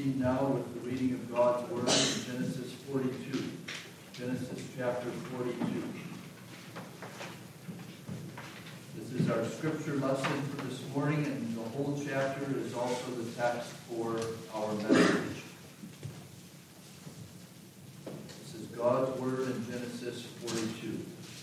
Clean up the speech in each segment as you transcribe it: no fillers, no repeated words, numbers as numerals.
proceed now with the reading of God's Word in Genesis 42. Genesis chapter 42. This is our scripture lesson for this morning, and the whole chapter is also the text for our message. This is God's Word in Genesis 42.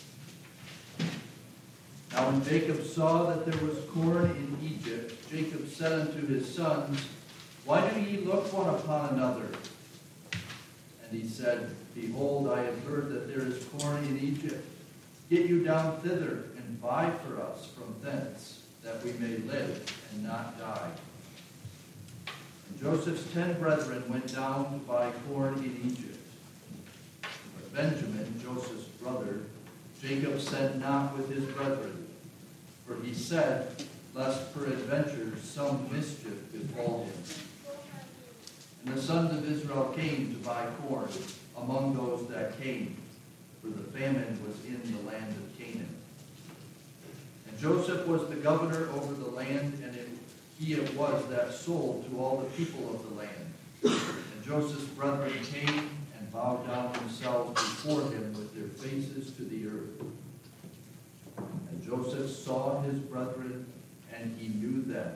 Now when Jacob saw that there was corn in Egypt, Jacob said unto his sons, Why do ye look one upon another? And he said, Behold, I have heard that there is corn in Egypt. Get you down thither, and buy for us from thence, that we may live and not die. And Joseph's 10 brethren went down to buy corn in Egypt. But Benjamin, Joseph's brother, Jacob sent not with his brethren, for he said, Lest peradventure some mischief befall him. And the sons of Israel came to buy corn among those that came, for the famine was in the land of Canaan. And Joseph was the governor over the land, and he it was that sold to all the people of the land. And Joseph's brethren came and bowed down themselves before him with their faces to the earth. And Joseph saw his brethren, and he knew them,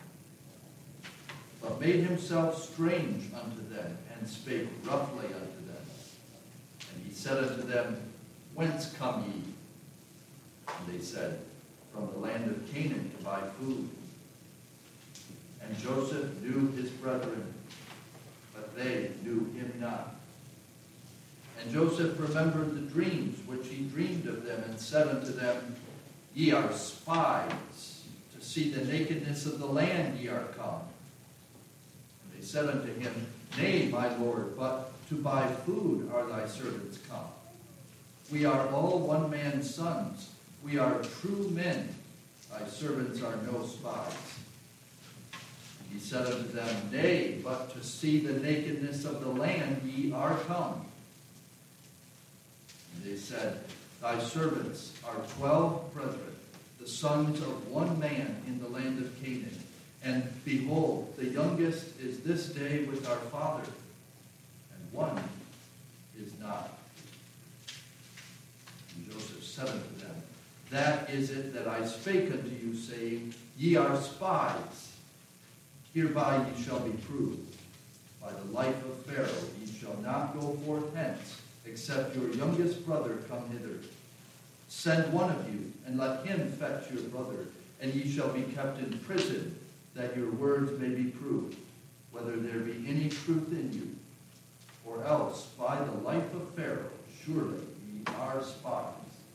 but made himself strange unto them, and spake roughly unto them. And he said unto them, Whence come ye? And they said, From the land of Canaan to buy food. And Joseph knew his brethren, but they knew him not. And Joseph remembered the dreams which he dreamed of them, and said unto them, Ye are spies, to see the nakedness of the land ye are come. And they said unto him, Nay, my lord, but to buy food are thy servants come. We are all one man's sons. We are true men. Thy servants are no spies. And he said unto them, Nay, but to see the nakedness of the land ye are come. And they said, Thy servants are 12 brethren, the sons of one man in the land of Canaan. And behold, the youngest is this day with our father, and one is not. And Joseph said unto them, That is it that I spake unto you, saying, Ye are spies. Hereby ye shall be proved. By the life of Pharaoh ye shall not go forth hence, except your youngest brother come hither. Send one of you, and let him fetch your brother, and ye shall be kept in prison, that your words may be proved, whether there be any truth in you. Or else, by the life of Pharaoh, surely ye are spies.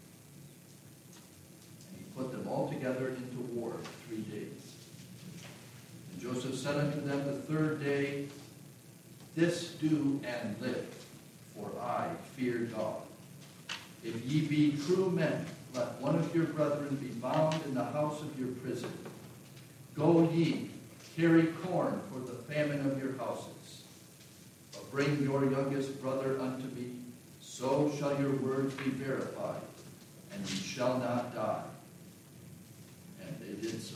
And he put them all together into war 3 days. And Joseph said unto them the third day, This do and live, for I fear God. If ye be true men, let one of your brethren be bound in the house of your prison. Go ye, carry corn for the famine of your houses. But bring your youngest brother unto me, so shall your words be verified, and ye shall not die. And they did so.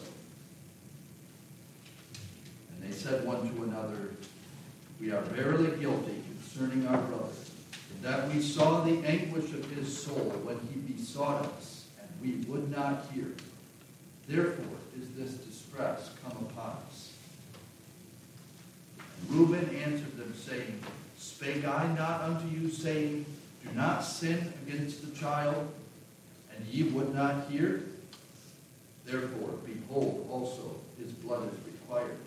And they said one to another, We are verily guilty concerning our brother, that we saw the anguish of his soul when he besought us, and we would not hear. Therefore is this distress come upon us. And Reuben answered them, saying, Spake I not unto you, saying, Do not sin against the child, and ye would not hear? Therefore, behold, also his blood is required.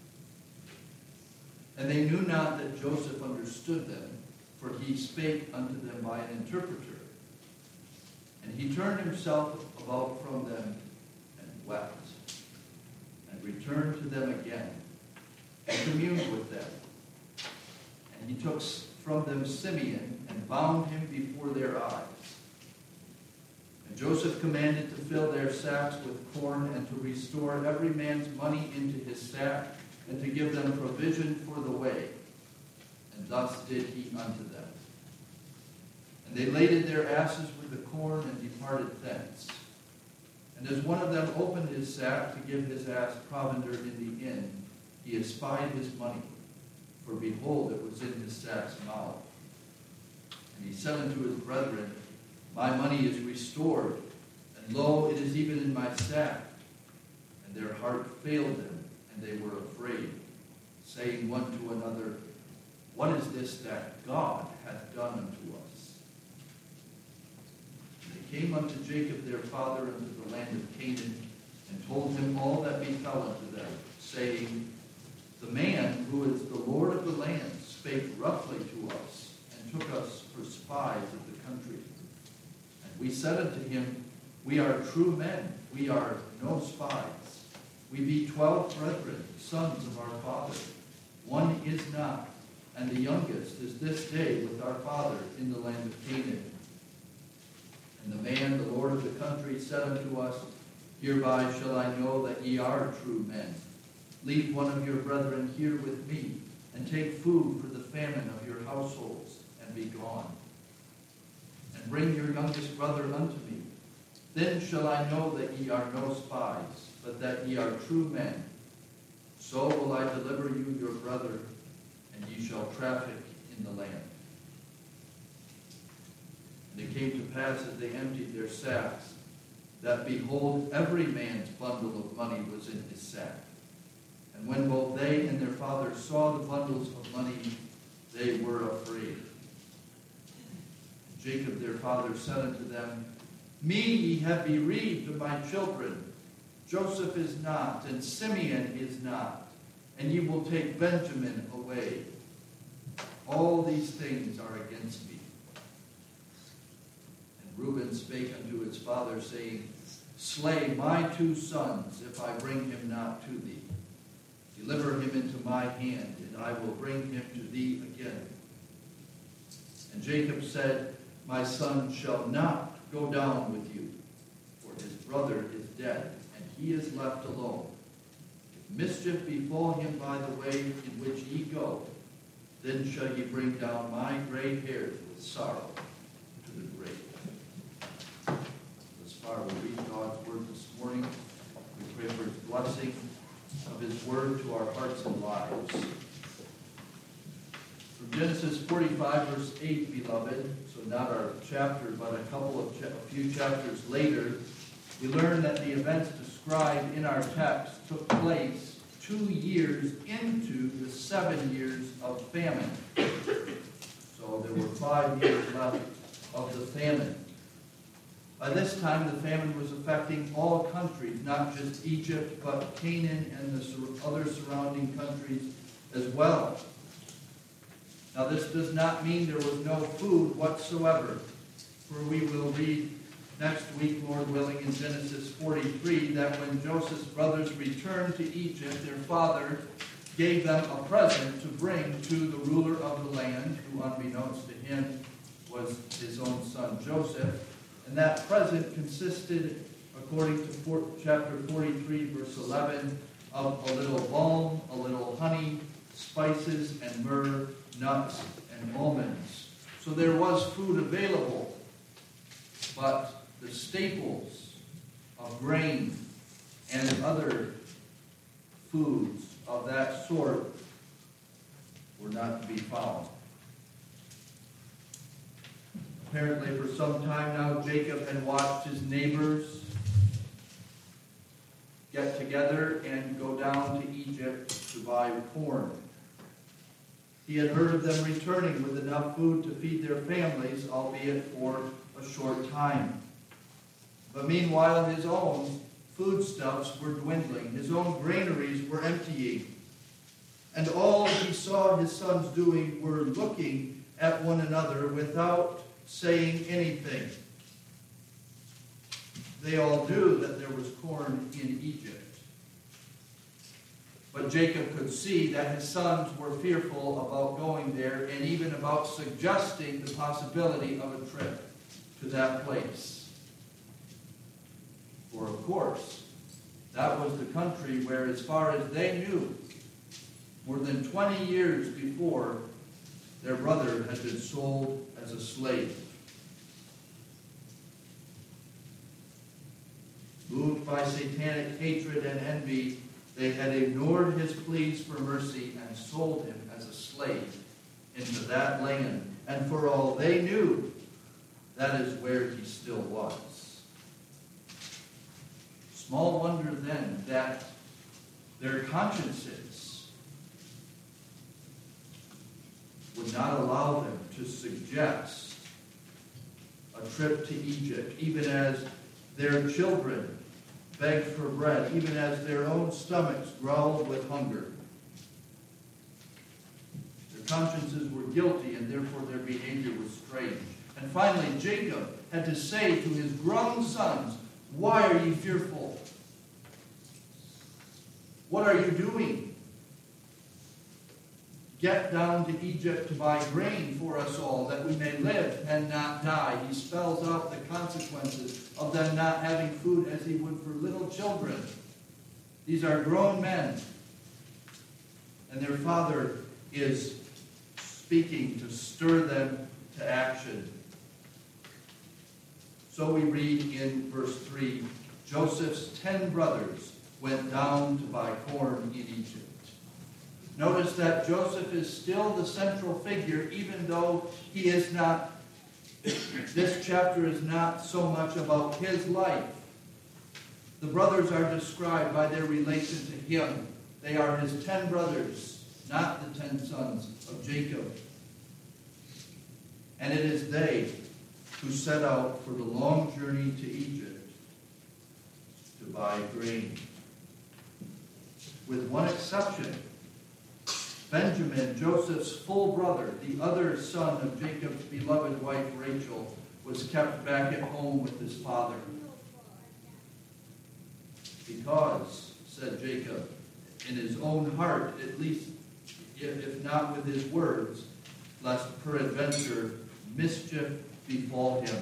And they knew not that Joseph understood them, for he spake unto them by an interpreter. And he turned himself about from them and wept, and returned to them again, and communed with them. And he took from them Simeon, and bound him before their eyes. And Joseph commanded to fill their sacks with corn, and to restore every man's money into his sack, and to give them provision for the way. And thus did he unto them. And they laded their asses with the corn, and departed thence. And as one of them opened his sack to give his ass provender in the inn, he espied his money. for behold, it was in his sack's mouth. And he said unto his brethren, My money is restored, and lo, it is even in my sack. And their heart failed them, and they were afraid, saying one to another, What is this that God hath done unto us? And they came unto Jacob their father unto the land of Canaan, and told him all that befell unto them, saying, The man who is the Lord of the land spake roughly to us, and took us for spies of the country. And we said unto him, We are true men, we are no spies. We be 12 brethren, sons of our father. One is not, and the youngest is this day with our father in the land of Canaan. And the man, the Lord of the country, said unto us, Hereby shall I know that ye are true men. Leave one of your brethren here with me, and take food for the famine of your households, and be gone. And bring your youngest brother unto me. Then shall I know that ye are no spies, but that ye are true men. So will I deliver you your brother, and ye shall traffic in the land. And it came to pass as they emptied their sacks, that behold, every man's bundle of money was in his sack. And when both they and their father saw the bundles of money, they were afraid. And Jacob their father said unto them, Me ye have bereaved of my children. Joseph is not, and Simeon is not, and ye will take Benjamin away. All these things are against me. And Reuben spake unto his father, saying, Slay my 2 sons, if I bring him not to thee. Deliver him into my hand, and I will bring him to thee again. And Jacob said, My son shall not go down with you, for his brother is dead, and he is left alone. If mischief befall him by the way in which ye go, then shall ye bring down my gray hairs with sorrow to the grave. Thus far we read God's word this morning. We pray for his blessing of his word to our hearts and lives. From Genesis 45, verse 8, beloved, so not our chapter, but a few chapters later, we learn that the events described in our text took place 2 years into the 7 years of famine. So there were 5 years left of the famine. By this time, the famine was affecting all countries, not just Egypt, but Canaan and the other surrounding countries as well. Now, this does not mean there was no food whatsoever, for we will read next week, Lord willing, in Genesis 43, that when Joseph's brothers returned to Egypt, their father gave them a present to bring to the ruler of the land, who, unbeknownst to him, was his own son Joseph. And that present consisted, according to chapter 43, verse 11, of a little balm, a little honey, spices and myrrh, nuts and almonds. So there was food available, but the staples of grain and other foods of that sort were not to be found. Apparently, for some time now, Jacob had watched his neighbors get together and go down to Egypt to buy corn. He had heard of them returning with enough food to feed their families, albeit for a short time. But meanwhile, his own foodstuffs were dwindling. His own granaries were emptying. And all he saw his sons doing were looking at one another without saying anything. They all knew that there was corn in Egypt. But Jacob could see that his sons were fearful about going there and even about suggesting the possibility of a trip to that place. For of course, that was the country where, as far as they knew, more than 20 years before, their brother had been sold as a slave. Moved by satanic hatred and envy, They had ignored his pleas for mercy and sold him as a slave into that land. And for all they knew, that is where he still was. Small wonder then that their consciences would not allow them to suggest a trip to Egypt, even as their children begged for bread, even as their own stomachs growled with hunger. Their consciences were guilty, and therefore their behavior was strange. And finally, Jacob had to say to his grown sons, "Why are you fearful? What are you doing? Get down to Egypt to buy grain for us all, that we may live and not die." He spells out the consequences of them not having food as he would for little children. These are grown men. And their father is speaking to stir them to action. So we read in verse 3, Joseph's 10 brothers went down to buy corn in Egypt. Notice that Joseph is still the central figure, even though he is not. This chapter is not so much about his life. The brothers are described by their relation to him. They are his 10 brothers, not the 10 sons of Jacob. And it is they who set out for the long journey to Egypt to buy grain. With one exception, Benjamin, Joseph's full brother, the other son of Jacob's beloved wife Rachel, was kept back at home with his father. Because, said Jacob, in his own heart, at least if not with his words, lest peradventure mischief befall him.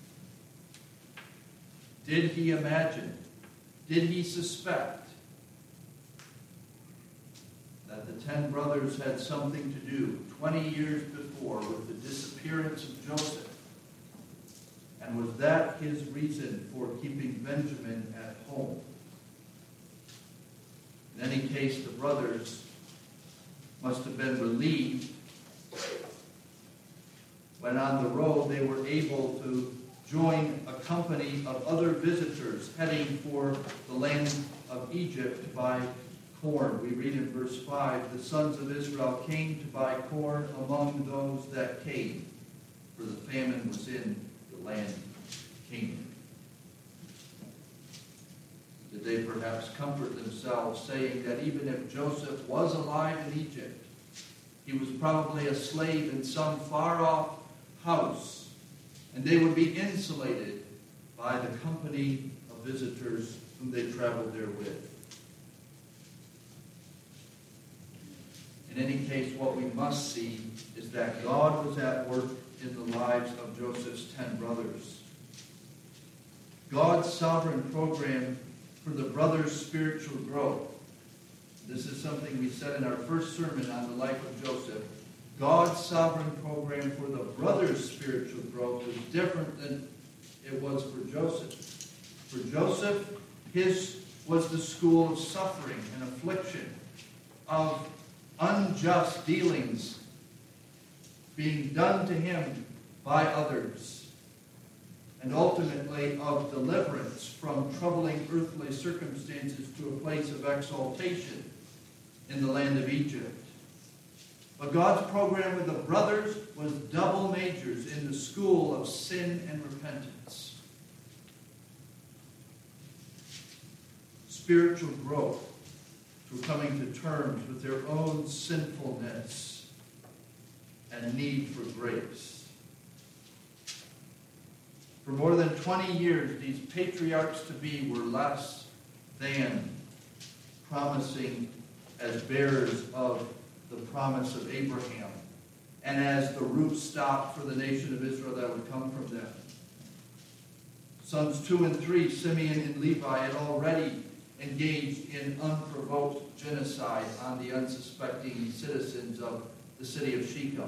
Did he imagine? Did he suspect that the 10 brothers had something to do 20 years before with the disappearance of Joseph? And was that his reason for keeping Benjamin at home? In any case, the brothers must have been relieved when on the road they were able to join a company of other visitors heading for the land of Egypt to buy corn. We read in verse 5, the sons of Israel came to buy corn among those that came, for the famine was in the land of Canaan. Did they perhaps comfort themselves, saying that even if Joseph was alive in Egypt, he was probably a slave in some far-off house, and they would be insulated by the company of visitors whom they traveled there with? In any case, what we must see is that God was at work in the lives of Joseph's 10 brothers. God's sovereign program for the brothers' spiritual growth. This is something we said in our first sermon on the life of Joseph. God's sovereign program for the brothers' spiritual growth was different than it was for Joseph. For Joseph, his was the school of suffering and affliction, of unjust dealings being done to him by others, and ultimately of deliverance from troubling earthly circumstances to a place of exaltation in the land of Egypt. But God's program with the brothers was double majors in the school of sin and repentance. Spiritual growth through coming to terms with their own sinfulness and need for grace. For more than 20 years, these patriarchs-to-be were less than promising as bearers of the promise of Abraham, and as the root stock for the nation of Israel that would come from them. Sons 2 and 3, Simeon and Levi, had already engaged in unprovoked genocide on the unsuspecting citizens of the city of Shechem.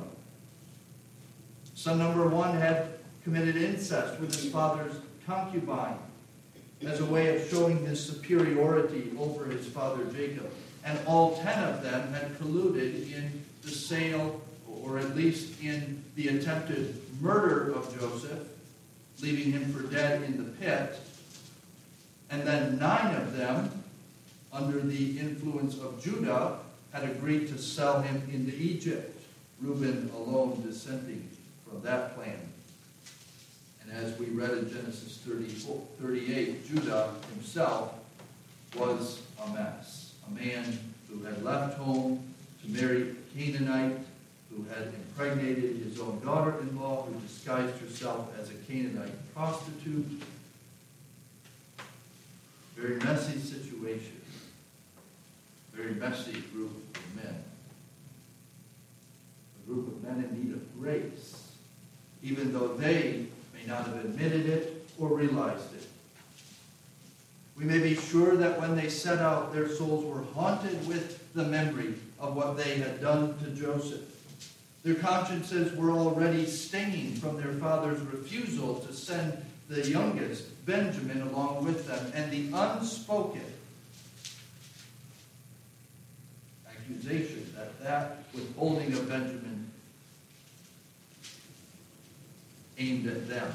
Son number 1 had committed incest with his father's concubine. as a way of showing his superiority over his father Jacob. And all 10 of them had colluded in the sale, or at least in the attempted murder of Joseph, leaving him for dead in the pit. And then 9 of them, under the influence of Judah, had agreed to sell him into Egypt, Reuben alone dissenting from that plan. And as we read in Genesis 38, Judah himself was a mess. A man who had left home to marry a Canaanite, who had impregnated his own daughter-in-law, who disguised herself as a Canaanite prostitute. Very messy situation. Very messy group of men. A group of men in need of grace, even though they may not have admitted it or realized it. We may be sure that when they set out, their souls were haunted with the memory of what they had done to Joseph. Their consciences were already stinging from their father's refusal to send the youngest, Benjamin, along with them, and the unspoken accusation that withholding of Benjamin aimed at them.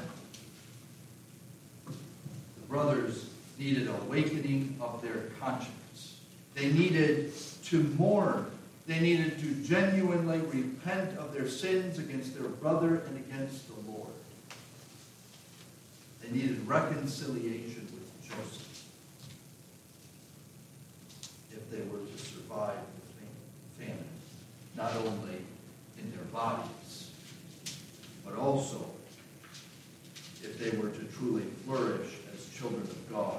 The brothers needed an awakening of their conscience. They needed to mourn. They needed to genuinely repent of their sins against their brother and against the Lord. They needed reconciliation with Joseph if they were to survive the famine, not only in their bodies, but also if they were to truly flourish as children of God.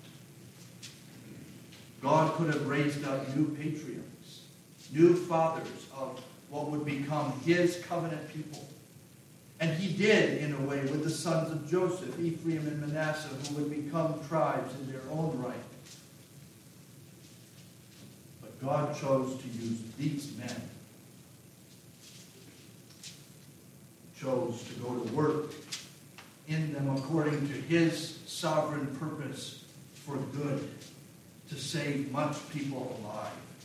God could have raised up new patriarchs, new fathers of what would become his covenant people. And he did, in a way, with the sons of Joseph, Ephraim and Manasseh, who would become tribes in their own right. But God chose to use these men. He chose to go to work in them according to his sovereign purpose for good, to save much people alive,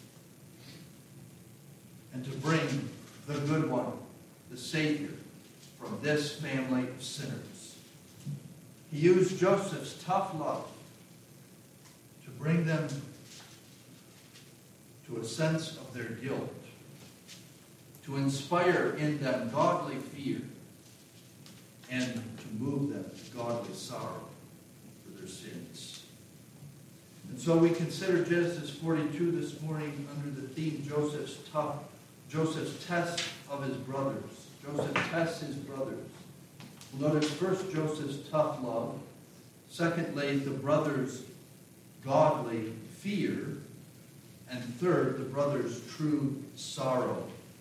and to bring the good one, the Savior, from this family of sinners. He used Joseph's tough love to bring them to a sense of their guilt, to inspire in them godly fear, and to move them to godly sorrow for their sins. And so we consider Genesis 42 this morning under the theme Joseph's test of his brothers. Joseph tests his brothers. We'll notice first Joseph's tough love. Secondly, the brothers' godly fear. And third, the brothers' true sorrow.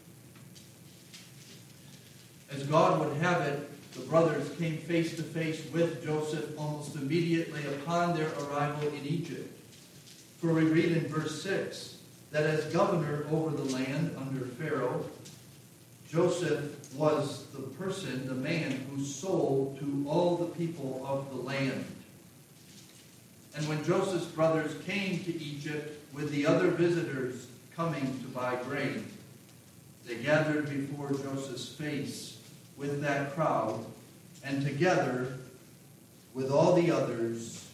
As God would have it, the brothers came face to face with Joseph almost immediately upon their arrival in Egypt. For we read in verse 6 that as governor over the land under Pharaoh, Joseph was the man who sold to all the people of the land. And when Joseph's brothers came to Egypt with the other visitors coming to buy grain, they gathered before Joseph's face with that crowd, and together with all the others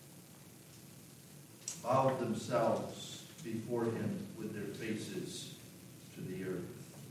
bowed themselves before him with their faces to the earth.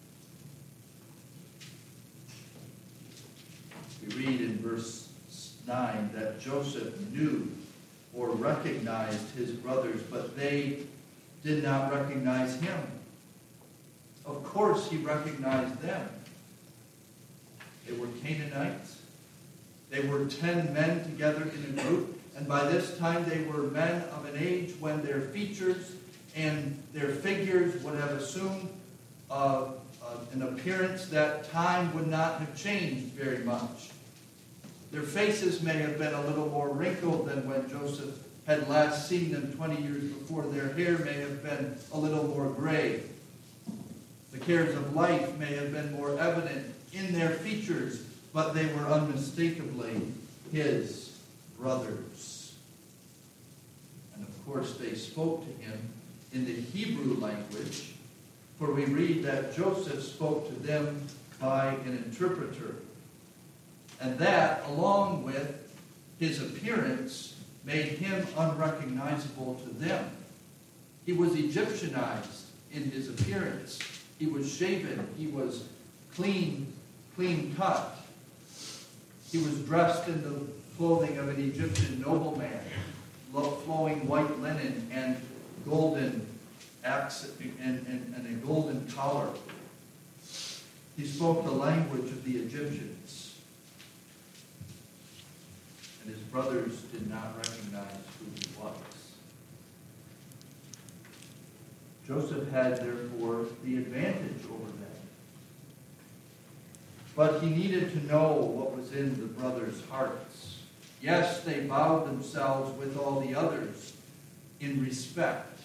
We read in verse 9 that Joseph knew or recognized his brothers, but they did not recognize him. Of course he recognized them. They were Canaanites. They were 10 men together in a group, and by this time they were men of an age when their features and their figures would have assumed an appearance that time would not have changed very much. Their faces may have been a little more wrinkled than when Joseph had last seen them 20 years before. Their hair may have been a little more gray. The cares of life may have been more evident in their features, but they were unmistakably his brothers. And of course they spoke to him in the Hebrew language, for we read that Joseph spoke to them by an interpreter. And that, along with his appearance, made him unrecognizable to them. He was Egyptianized in his appearance. He was shaven. He was clean cut. He was dressed in the clothing of an Egyptian nobleman, flowing white linen and golden accent and a golden collar. He spoke the language of the Egyptians. And his brothers did not recognize who he was. Joseph had, therefore, the advantage over them. But he needed to know what was in the brothers' hearts. Yes, they bowed themselves with all the others in respect.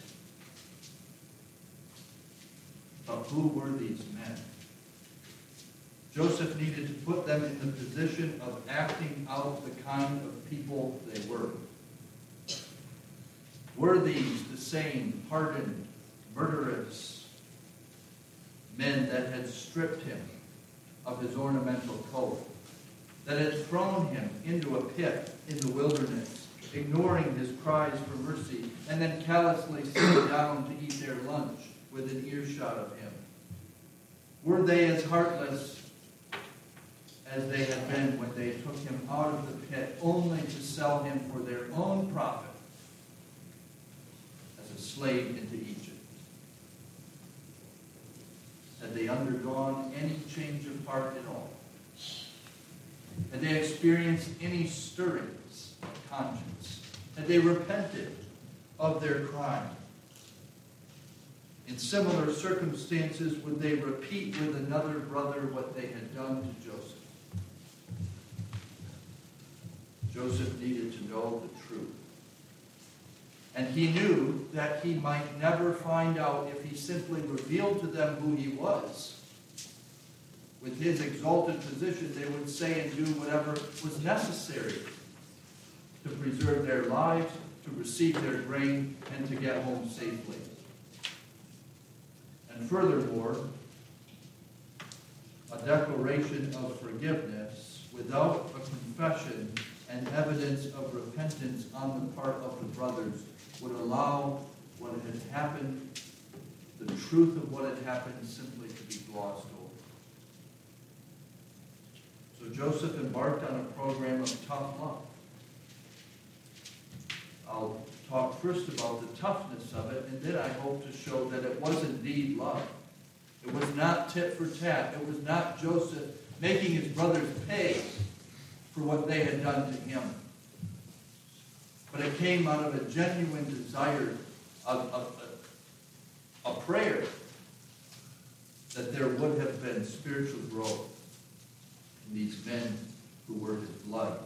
But who were these men? Joseph needed to put them in the position of acting out the kind of people they were. Were these the same hardened, murderous men that had stripped him of his ornamental coat, that had thrown him into a pit in the wilderness, ignoring his cries for mercy, and then callously sitting down to eat their lunch within earshot of him? Were they as heartless as they had been when they took him out of the pit only to sell him for their own profit as a slave into Egypt? Had they undergone any change of heart at all? Had they experienced any stirrings of conscience? Had they repented of their crime? In similar circumstances, would they repeat with another brother what they had done to Joseph? Joseph needed to know the truth. And he knew that he might never find out if he simply revealed to them who he was. With his exalted position, they would say and do whatever was necessary to preserve their lives, to receive their grain, and to get home safely. And furthermore, a declaration of forgiveness without a confession and evidence of repentance on the part of the brothers would allow what had happened, the truth of what had happened, simply to be glossed over. So Joseph embarked on a program of tough love. I'll talk first about the toughness of it, and then I hope to show that it was indeed love. It was not tit for tat. It was not Joseph making his brothers pay for what they had done to him. But it came out of a genuine desire, a prayer that there would have been spiritual growth in these men who were his blood.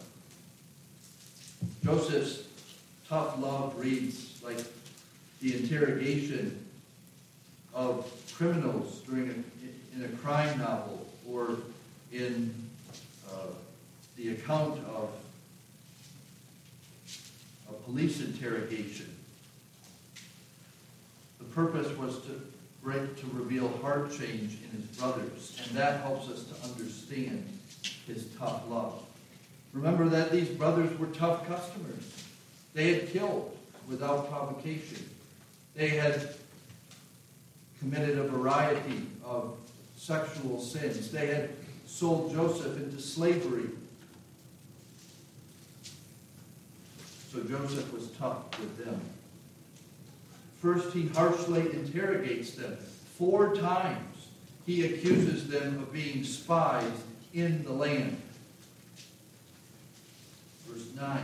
Joseph's tough love reads like the interrogation of criminals in a crime novel, or in the account of a police interrogation. The purpose was to reveal heart change in his brothers, and that helps us to understand his tough love. Remember that these brothers were tough customers. They had killed without provocation. They had committed a variety of sexual sins. They had sold Joseph into slavery. So Joseph was tough with them. First, he harshly interrogates them. 4 times he accuses them of being spies in the land. Verse 9.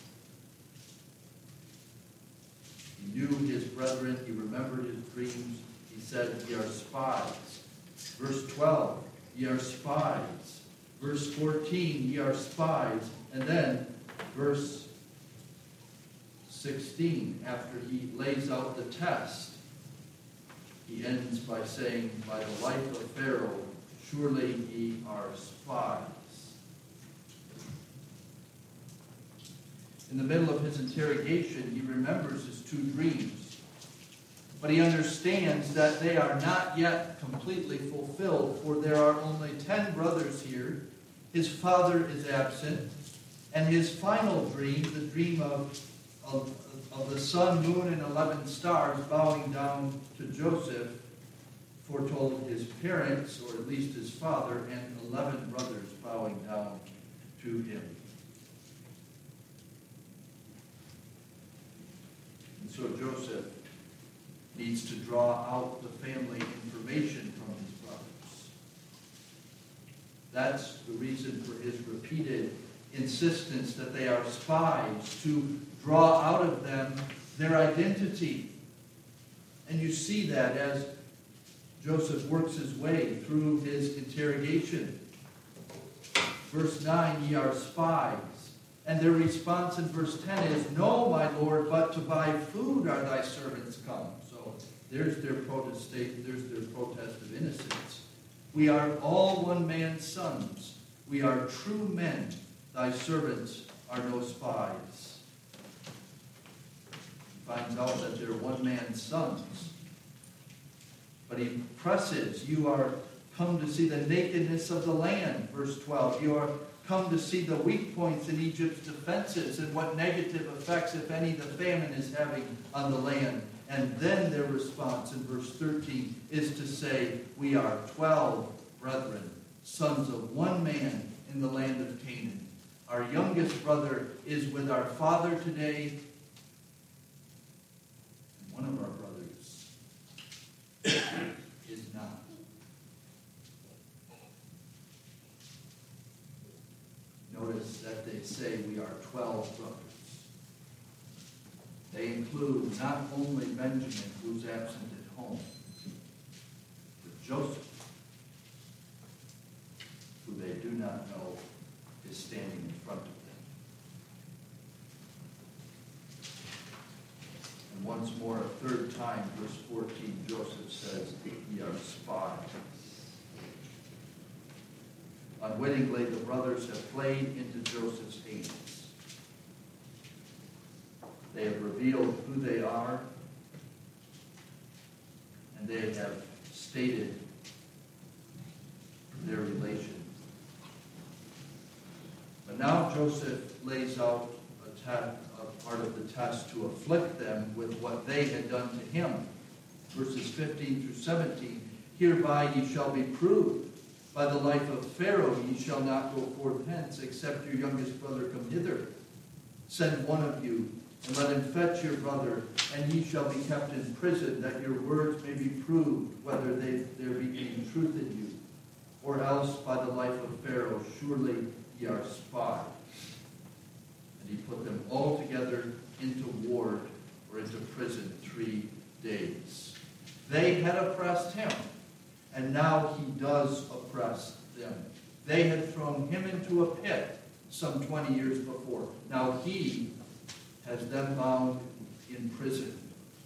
He knew his brethren. He remembered his dreams. He said, "Ye are spies." Verse 12. Ye are spies. Verse 14. Ye are spies. And then verse 16, after he lays out the test, he ends by saying, "By the life of Pharaoh, surely ye are spies." In the middle of his interrogation, he remembers his two dreams. But he understands that they are not yet completely fulfilled, for there are only 10 brothers here. His father is absent. And his final dream, the dream of the sun, moon, and 11 stars bowing down to Joseph, foretold his parents, or at least his father, and 11 brothers bowing down to him. And so Joseph needs to draw out the family information from his brothers. That's the reason for his repeated insistence that they are spies, to draw out of them their identity. And you see that as Joseph works his way through his interrogation. Verse 9, ye are spies. And their response in verse 10 is, no, my Lord, but to buy food are thy servants come. So there's their protest of innocence. We are all one man's sons. We are true men. Thy servants are no spies. He finds out that they're one man's sons. But he presses, you are come to see the nakedness of the land, verse 12. You are come to see the weak points in Egypt's defenses and what negative effects, if any, the famine is having on the land. And then their response in verse 13 is to say, we are 12 brethren, sons of one man in the land of Canaan. Our youngest brother is with our father today, and one of our brothers is not. Notice that they say we are 12 brothers. They include not only Benjamin, who's absent at home, but Joseph, who they do not know is standing in front of them. And once more, a third time, verse 14, Joseph says, ye are spies. Unwittingly, the brothers have played into Joseph's hands. They have revealed who they are, and they have stated their relation. But now Joseph lays out a part of the test to afflict them with what they had done to him. Verses 15 through 17, hereby ye shall be proved. By the life of Pharaoh ye shall not go forth hence, except your youngest brother come hither. Send one of you, and let him fetch your brother, and ye shall be kept in prison, that your words may be proved, whether there be any truth in you. Or else by the life of Pharaoh, surely ye are spies. And he put them all together into ward, or into prison 3 days. They had oppressed him, and now he does oppress them. They had thrown him into a pit some 20 years before. Now he has them bound in prison.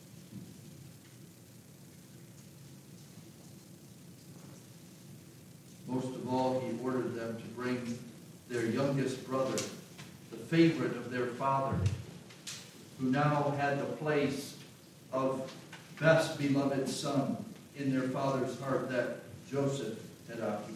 Most of all, he ordered them to bring their youngest brother, the favorite of their father, who now had the place of best beloved son in their father's heart that Joseph had occupied.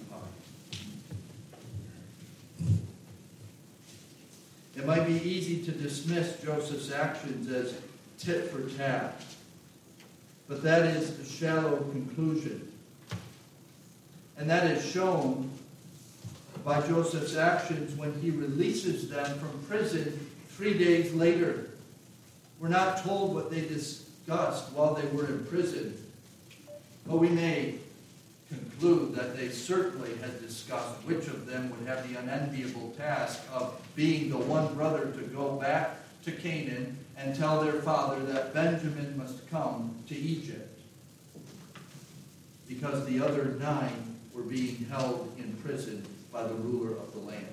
It might be easy to dismiss Joseph's actions as tit for tat, but that is a shallow conclusion. And that is shown by Joseph's actions when he releases them from prison 3 days later. We're not told what they discussed while they were in prison, but we may conclude that they certainly had discussed which of them would have the unenviable task of being the one brother to go back to Canaan and tell their father that Benjamin must come to Egypt, because the other 9 were being held in prison by the ruler of the land.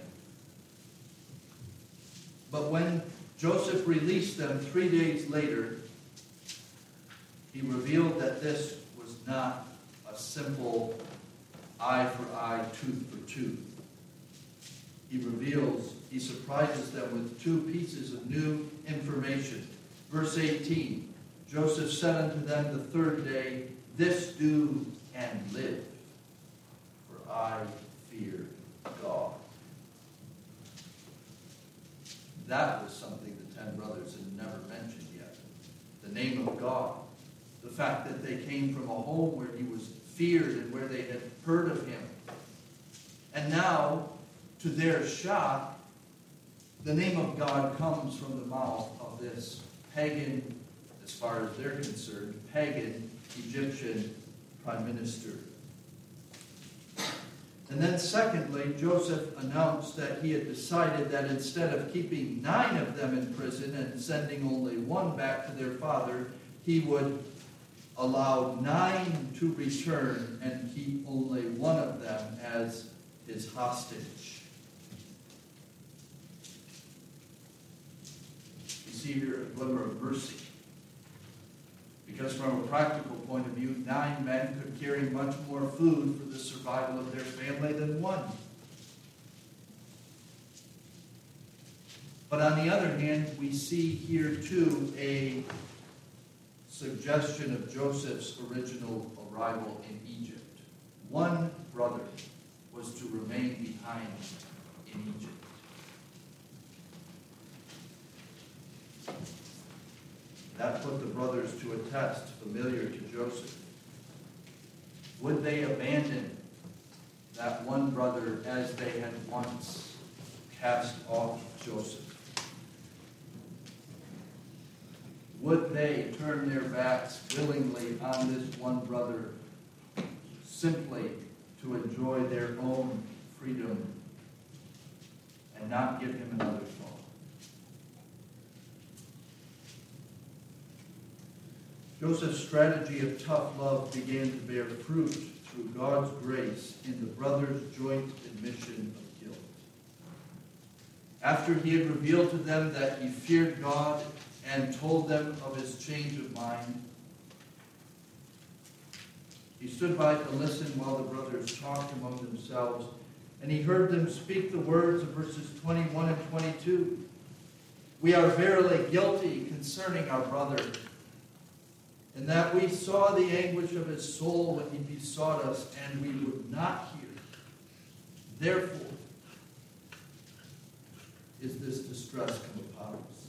But when Joseph released them 3 days later, he revealed that this was not a simple eye for eye, tooth for tooth. he surprises them with two pieces of new information. Verse 18, Joseph said unto them the third day, This do and live, for I fear God. That was something the 10 brothers had never mentioned yet. The name of God. The fact that they came from a home where he was feared and where they had heard of him. And now, to their shock, the name of God comes from the mouth of this pagan, as far as they're concerned, pagan Egyptian prime minister. And then secondly, Joseph announced that he had decided that instead of keeping 9 of them in prison and sending only 1 back to their father, he would allow 9 to return and keep only 1 of them as his hostage. You see here a glimmer of mercy. Because from a practical point of view, 9 men could carry much more food for the survival of their family than 1. But on the other hand, we see here too a suggestion of Joseph's original arrival in Egypt. 1 brother was to remain behind in Egypt. That put the brothers to a test familiar to Joseph. Would they abandon that 1 brother as they had once cast off Joseph? Would they turn their backs willingly on this 1 brother simply to enjoy their own freedom and not give him another thought? Joseph's strategy of tough love began to bear fruit through God's grace in the brothers' joint admission of guilt. After he had revealed to them that he feared God and told them of his change of mind, he stood by to listen while the brothers talked among themselves, and he heard them speak the words of verses 21 and 22. We are verily guilty concerning our brother, and that we saw the anguish of his soul when he besought us, and we would not hear. Therefore is this distress come upon us.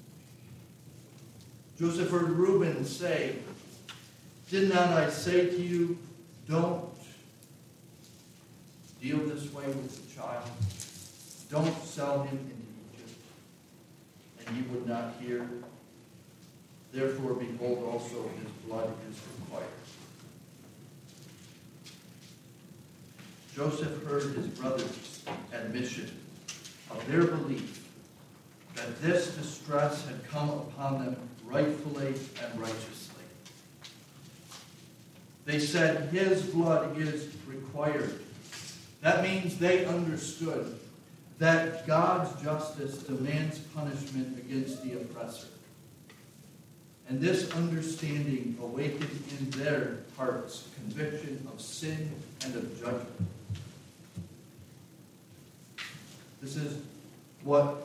Joseph heard Reuben say, Did not I say to you, don't deal this way with the child? Don't sell him into Egypt. And he would not hear. Therefore, behold, also his blood is required. Joseph heard his brothers' admission of their belief that this distress had come upon them rightfully and righteously. They said his blood is required. That means they understood that God's justice demands punishment against the oppressor. And this understanding awakened in their hearts conviction of sin and of judgment. This is what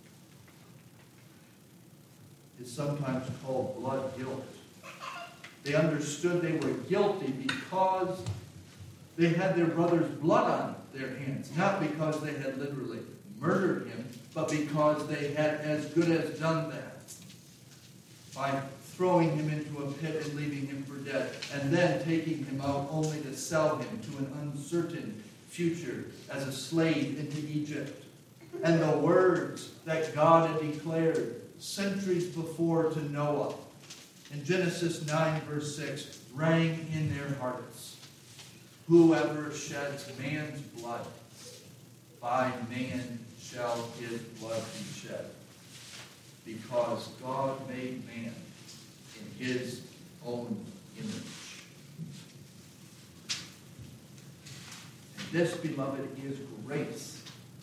is sometimes called blood guilt. They understood they were guilty because they had their brother's blood on their hands. Not because they had literally murdered him, but because they had as good as done that by throwing him into a pit and leaving him for dead, and then taking him out only to sell him to an uncertain future as a slave into Egypt. And the words that God had declared centuries before to Noah in Genesis 9 verse 6 rang in their hearts. Whoever sheds man's blood, by man shall his blood be shed. Because God made man in his own image. And this, beloved, is grace.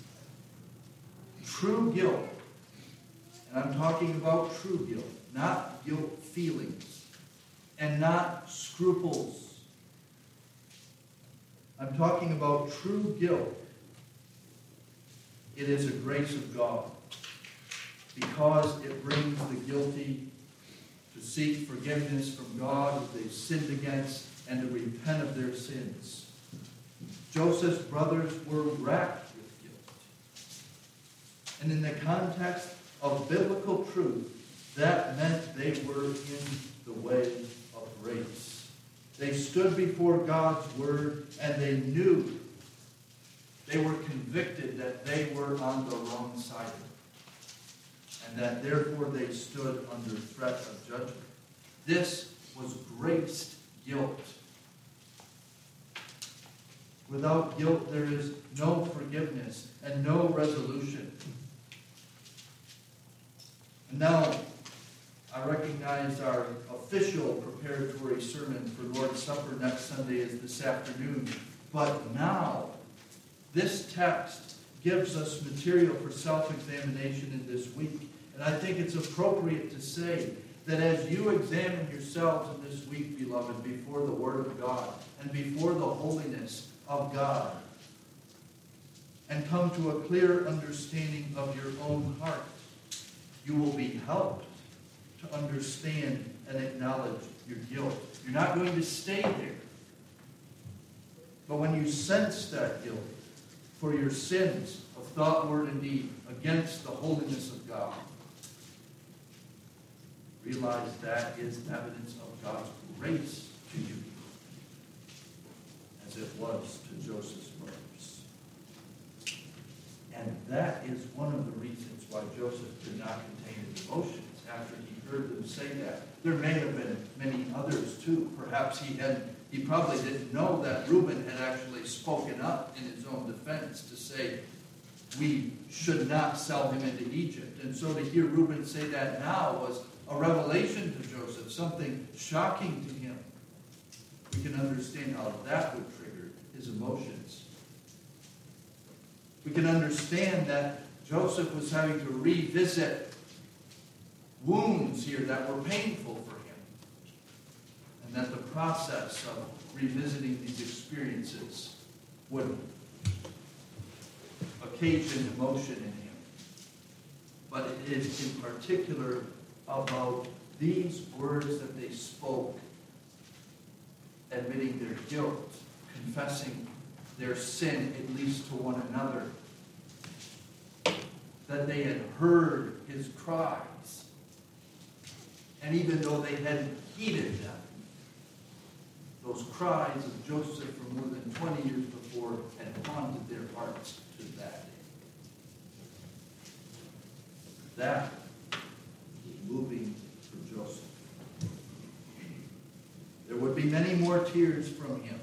True guilt, and I'm talking about true guilt, not guilt feelings, and not scruples. I'm talking about true guilt It is a grace of God because it brings the guilty to seek forgiveness from God who they've sinned against and to repent of their sins. Joseph's brothers were racked with guilt. And in the context of biblical truth, that meant they were in the way of grace. They stood before God's word and they knew, they were convicted that they were on the wrong side of it, and that therefore they stood under threat of judgment. This was graced guilt. Without guilt, there is no forgiveness and no resolution. And now, I recognize our official preparatory sermon for Lord's Supper next Sunday is this afternoon. But now, this text gives us material for self-examination in this week. And I think it's appropriate to say that as you examine yourselves in this week, beloved, before the Word of God and before the holiness of God, and come to a clear understanding of your own heart, you will be helped to understand and acknowledge your guilt. You're not going to stay there. But when you sense that guilt for your sins of thought, word, and deed against the holiness of God, realize that is evidence of God's grace to you, as it was to Joseph's brothers. And that is one of the reasons why Joseph did not contain his emotions after he heard them say that. There may have been many others too. Perhaps he probably didn't know that Reuben had actually spoken up in his own defense to say, we should not sell him into Egypt. And so to hear Reuben say that now was a revelation to Joseph, something shocking to him. We can understand how that would trigger his emotions. We can understand that Joseph was having to revisit wounds here that were painful for him. And that the process of revisiting these experiences would occasion emotion in him. But it is in particular about these words that they spoke, admitting their guilt, confessing their sin, at least to one another, that they had heard his cries. And even though they hadn't heeded them, those cries of Joseph from more than 20 years before had haunted their hearts to that day. That was moving for Joseph. There would be many more tears from him.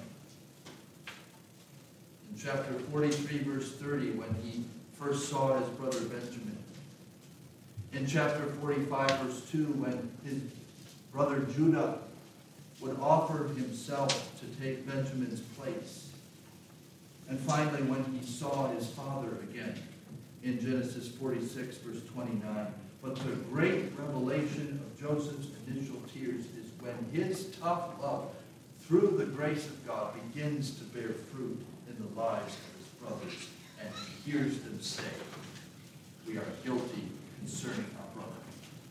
In chapter 43, verse 30, when he first saw his brother Benjamin. In chapter 45, verse 2, when his brother Judah would offer himself to take Benjamin's place. And finally, when he saw his father again in Genesis 46, verse 29. But the great revelation of Joseph's initial tears is when his tough love, through the grace of God, begins to bear fruit in the lives of his brothers. And he hears them say, we are guilty concerning our brother.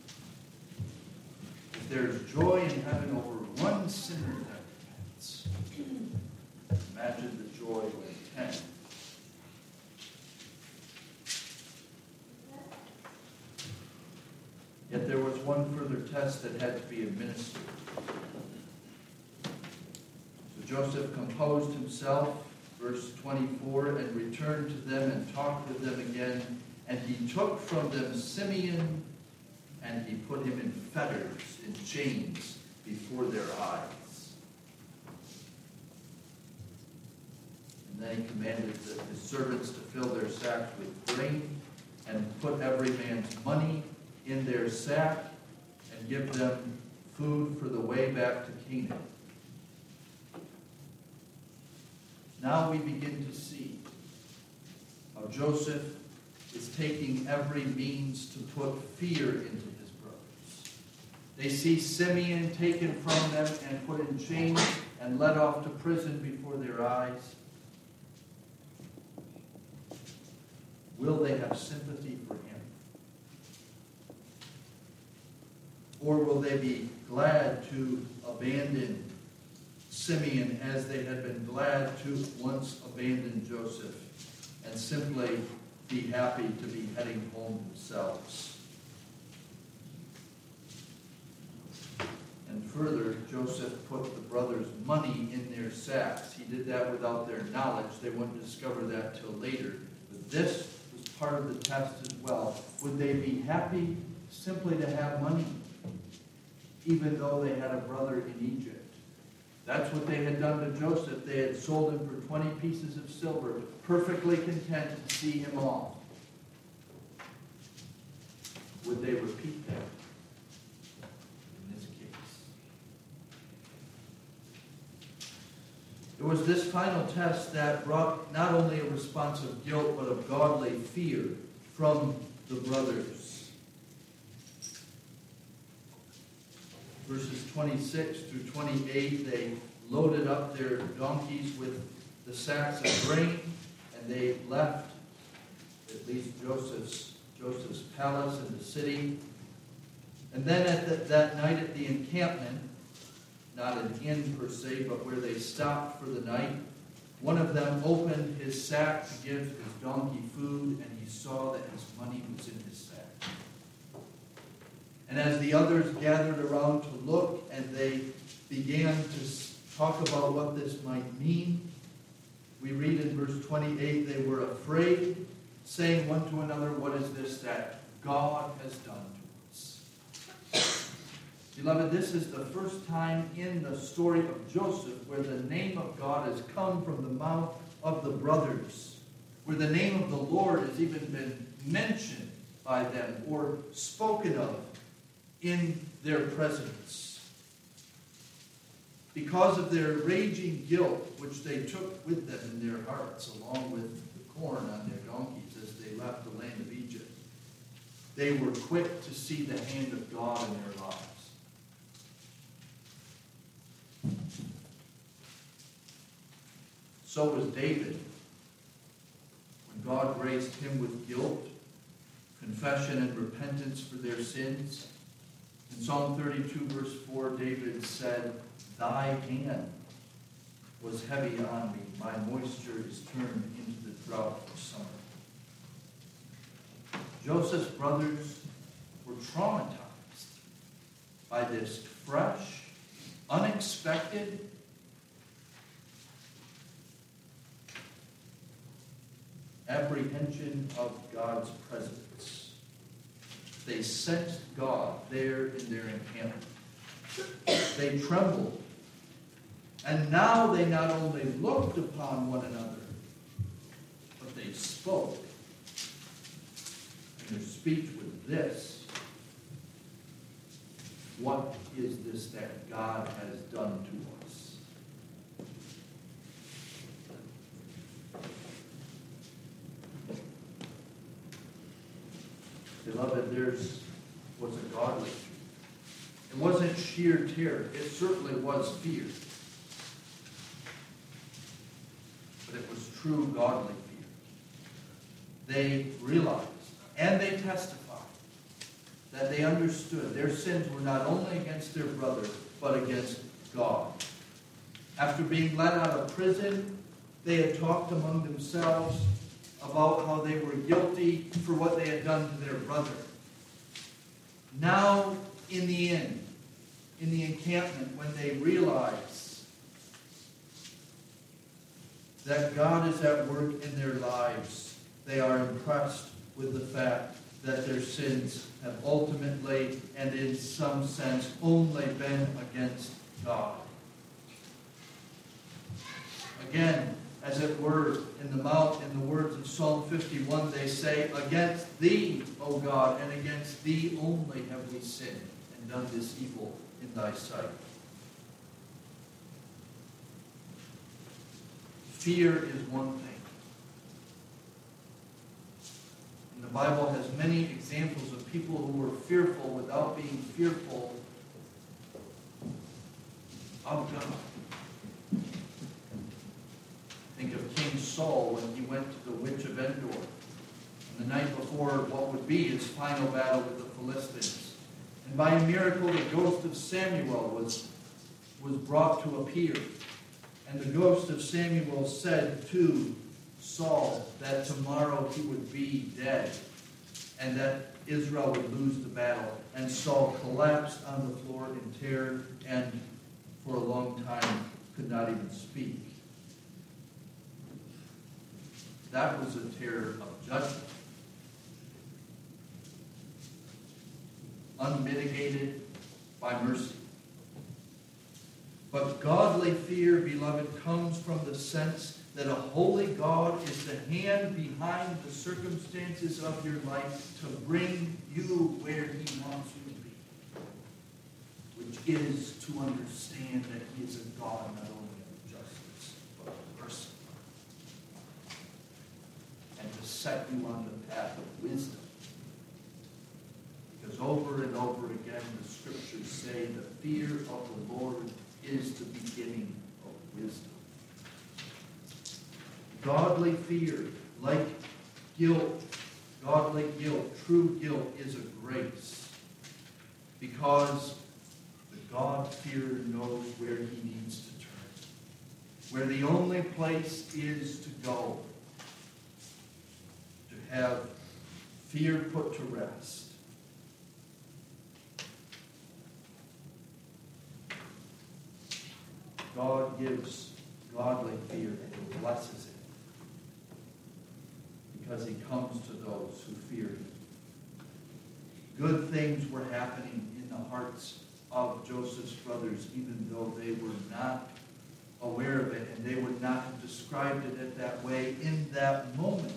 If there is joy in heaven over one sinner that repents, imagine the joy when 10. Yet there was one further test that had to be administered. So Joseph composed himself, verse 24, and returned to them and talked with them again. And he took from them Simeon, and he put him in fetters, in chains, before their eyes. And then he commanded his servants to fill their sacks with grain, and put every man's money in their sack, and give them food for the way back to Canaan. Now we begin to see how Joseph is taking every means to put fear into his brothers. They see Simeon taken from them and put in chains and led off to prison before their eyes. will they have sympathy for him? Or will they be glad to abandon Simeon as they had been glad to once abandon Joseph and simply be happy to be heading home themselves? And further, Joseph put the brothers' money in their sacks. He did that without their knowledge. They wouldn't discover that till later. But this was part of the test as well. Would they be happy simply to have money, even though they had a brother in Egypt? That's what they had done to Joseph. They had sold him for 20 pieces of silver, perfectly content to see him off. Would they repeat that in this case? It was this final test that brought not only a response of guilt, but of godly fear from the brothers. Verses 26 through 28, they loaded up their donkeys with the sacks of grain, and they left at least Joseph's palace in the city. And then that night at the encampment, not an inn per se, but where they stopped for the night, one of them opened his sack to give his donkey food, and he saw that his money was in his sack. And as the others gathered around to look, and they began to talk about what this might mean, we read in verse 28, they were afraid, saying one to another, "What is this that God has done to us?" Beloved, this is the first time in the story of Joseph where the name of God has come from the mouth of the brothers, where the name of the Lord has even been mentioned by them or spoken of in their presence. Because of their raging guilt, which they took with them in their hearts, along with the corn on their donkeys as they left the land of Egypt, they were quick to see the hand of God in their lives. So was David. When God graced him with guilt, confession, and repentance for their sins, in Psalm 32, verse 4, David said, "Thy hand was heavy on me. My moisture is turned into the drought of summer." Joseph's brothers were traumatized by this fresh, unexpected, apprehension of God's presence. They sensed God there in their encampment. They trembled. And now they not only looked upon one another, but they spoke. And their speech was this: "What is this that God has done to us?" Beloved, theirs was a godly fear. It wasn't sheer terror. It certainly was fear. But it was true godly fear. They realized and they testified that they understood their sins were not only against their brother, but against God. After being let out of prison, they had talked among themselves about how they were guilty for what they had done to their brother. Now, in the end, in the encampment, when they realize that God is at work in their lives, they are impressed with the fact that their sins have ultimately and in some sense only been against God. Again, as it were, in the words of Psalm 51, they say, "Against thee, O God, and against thee only have we sinned and done this evil in thy sight." Fear is one thing. And the Bible has many examples of people who were fearful without being fearful of God. Think of King Saul when he went to the witch of Endor the night before what would be his final battle with the Philistines. And by a miracle, the ghost of Samuel was brought to appear. And the ghost of Samuel said to Saul that tomorrow he would be dead and that Israel would lose the battle. And Saul collapsed on the floor in terror and for a long time could not even speak. That was a terror of judgment. Unmitigated by mercy. But godly fear, beloved, comes from the sense that a holy God is the hand behind the circumstances of your life to bring you where he wants you to be. Which is to understand that he is a God not only of justice, but of mercy. And to set you on the path of wisdom. Because over and over again the scriptures say the fear of the Lord is the beginning of wisdom. Godly fear, like guilt, godly guilt, true guilt, is a grace. Because the God-fearer knows where he needs to turn. Where the only place is to go. To have fear put to rest. God gives godly fear and he blesses it. Because he comes to those who fear him. Good things were happening in the hearts of Joseph's brothers, even though they were not aware of it, and they would not have described it that way in that moment.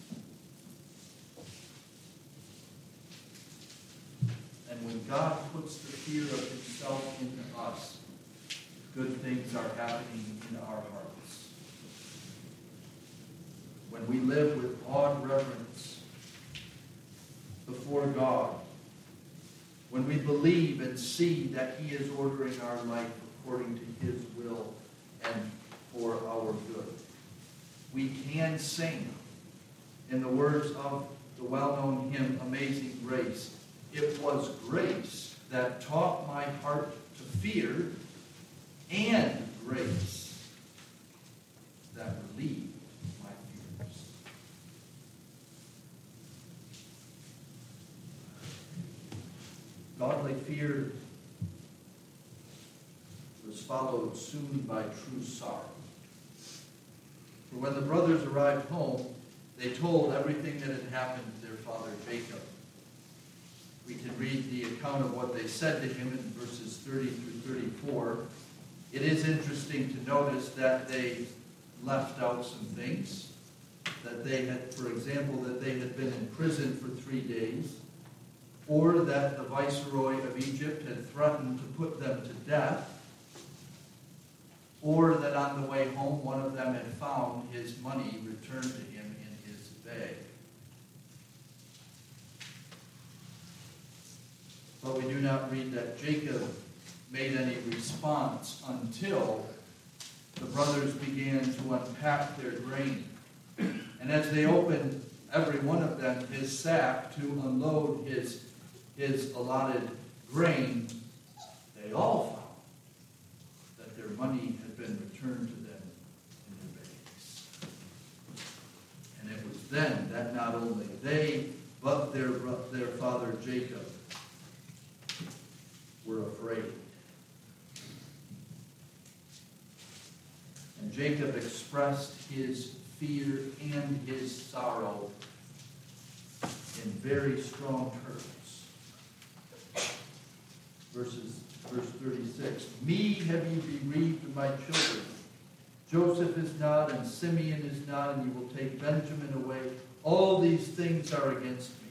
And when God puts the fear of himself into us, good things are happening in our hearts. When we live with awed reverence before God, when we believe and see that he is ordering our life according to his will and for our good, we can sing in the words of the well-known hymn, Amazing Grace. It was grace that taught my heart to fear, and grace that relieved my fears. Godly fear was followed soon by true sorrow. For when the brothers arrived home, they told everything that had happened to their father Jacob. We can read the account of what they said to him in verses 30 through 34. It is interesting to notice that they left out some things. That they had, for example, that they had been in prison for 3 days. Or that the viceroy of Egypt had threatened to put them to death. Or that on the way home, one of them had found his money returned to him in his bag. But we do not read that Jacob made any response until the brothers began to unpack their grain. And as they opened, every one of them, his sack to unload his allotted grain, they all found that their money had been returned to them in their bags. And it was then that not only they, but their father Jacob were afraid. And Jacob expressed his fear and his sorrow in very strong terms. Verse 36. Me have you bereaved of my children. Joseph is not, and Simeon is not, and you will take Benjamin away. All these things are against me.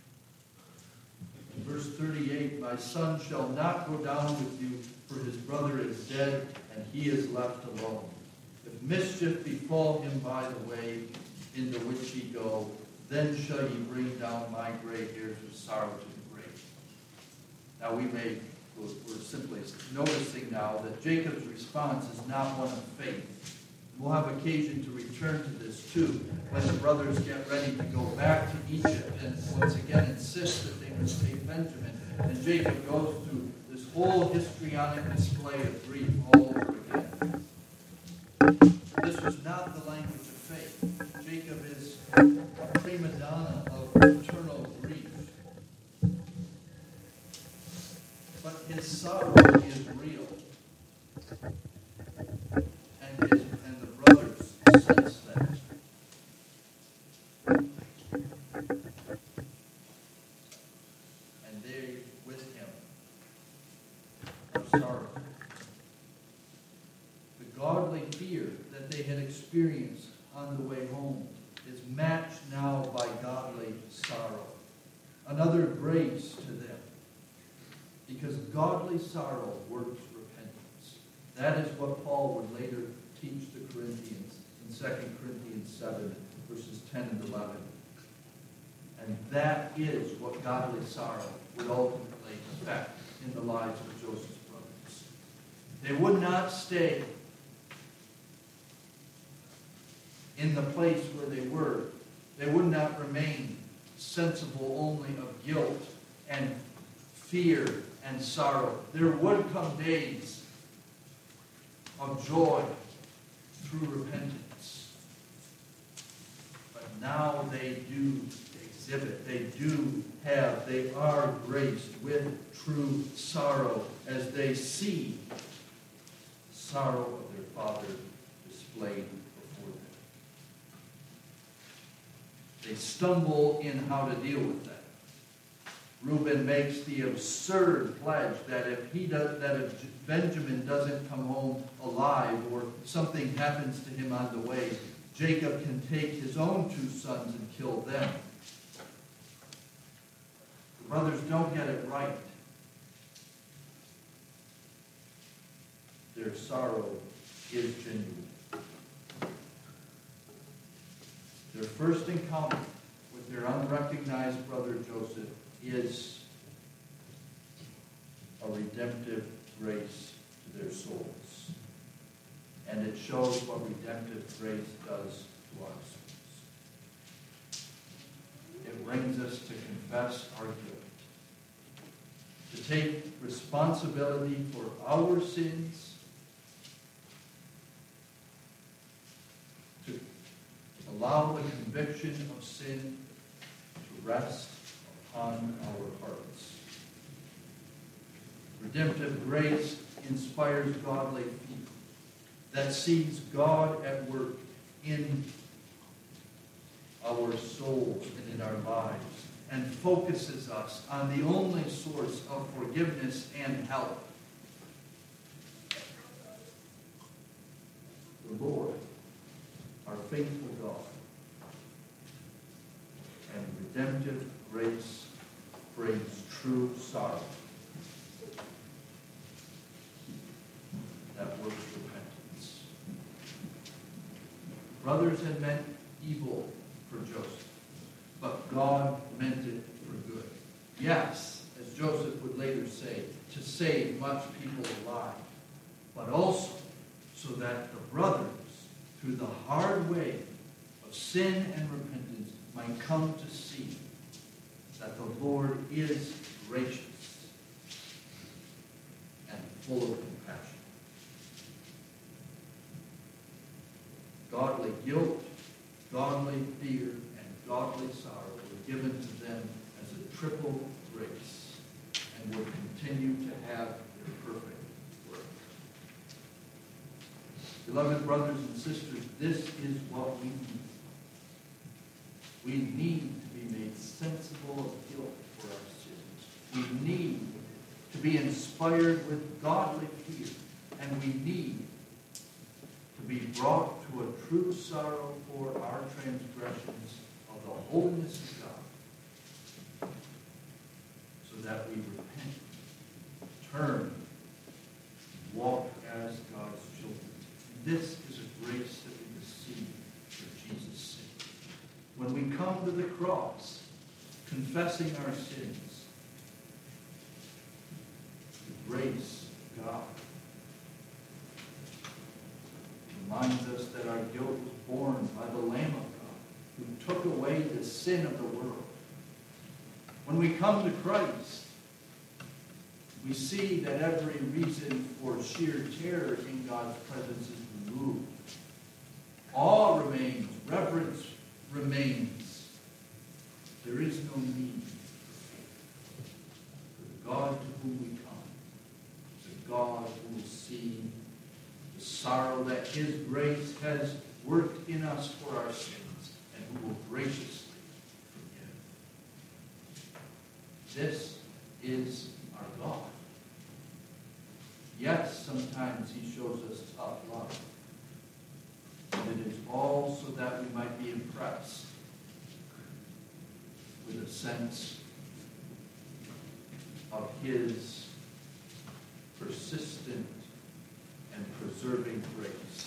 In verse 38, my son shall not go down with you, for his brother is dead, and he is left alone. If mischief befall him by the way into which ye go, then shall ye bring down my gray hairs with sorrow to the grave. Now we're simply noticing now that Jacob's response is not one of faith. We'll have occasion to return to this too when the brothers get ready to go back to Egypt and once again insist that they must take Benjamin. And Jacob goes through this whole histrionic display of grief all over again. This was not the language of faith. Jacob is a prima donna of eternal grief. But his sorrow is real. And the brothers sense that. And they, with him, are sorrowful. The godly fear that they had experienced on the way home is matched now by godly sorrow. Another grace to them. Because godly sorrow works repentance. That is what Paul would later teach the Corinthians in 2 Corinthians 7, verses 10 and 11. And that is what godly sorrow would ultimately affect in the lives of Joseph's brothers. They would not stay in the place where they were. They would not remain sensible only of guilt and fear and sorrow. There would come days of joy through repentance. But now they do exhibit, they are graced with true sorrow as they see the sorrow of their father displayed before them. They stumble in how to deal with that. Reuben makes the absurd pledge that if Benjamin doesn't come home alive or something happens to him on the way, Jacob can take his own 2 sons and kill them. The brothers don't get it right. Their sorrow is genuine. Their first encounter with their unrecognized brother Joseph is a redemptive grace to their souls. And it shows what redemptive grace does to our souls. It brings us to confess our guilt, to take responsibility for our sins, to allow the conviction of sin to rest on our hearts. Redemptive grace inspires godly faith that sees God at work in our souls and in our lives and focuses us on the only source of forgiveness and help, the Lord, our faithful God. And redemptive grace brings true sorrow that works repentance. Brothers had meant evil for Joseph, but God meant it for good. Yes, as Joseph would later say, to save much people alive, but also so that the brothers, through the hard way of sin and repentance, might come to see that the Lord is gracious and full of compassion. Godly guilt, godly fear, and godly sorrow were given to them as a triple grace and will continue to have their perfect work. Beloved brothers and sisters, this is what we need. We need to be made sensible of guilt for our sins. We need to be inspired with godly fear. And we need to be brought to a true sorrow for our transgressions of the holiness of God, so that we repent, turn, walk as God's children. This is a grace that we receive for Jesus' sake. When we come to the cross, confessing our sins, the grace of God reminds us that our took away the sin of the world. When we come to Christ, we see that every reason for sheer terror in God's presence is removed. Awe remains. Reverence remains. There is no need for the God to whom we come, the God who will see the sorrow that his grace has worked in us for our sins, and who will graciously forgive. This is our God. Yes, sometimes he shows us tough love. But it is all so that we might be impressed with a sense of his persistent and preserving grace.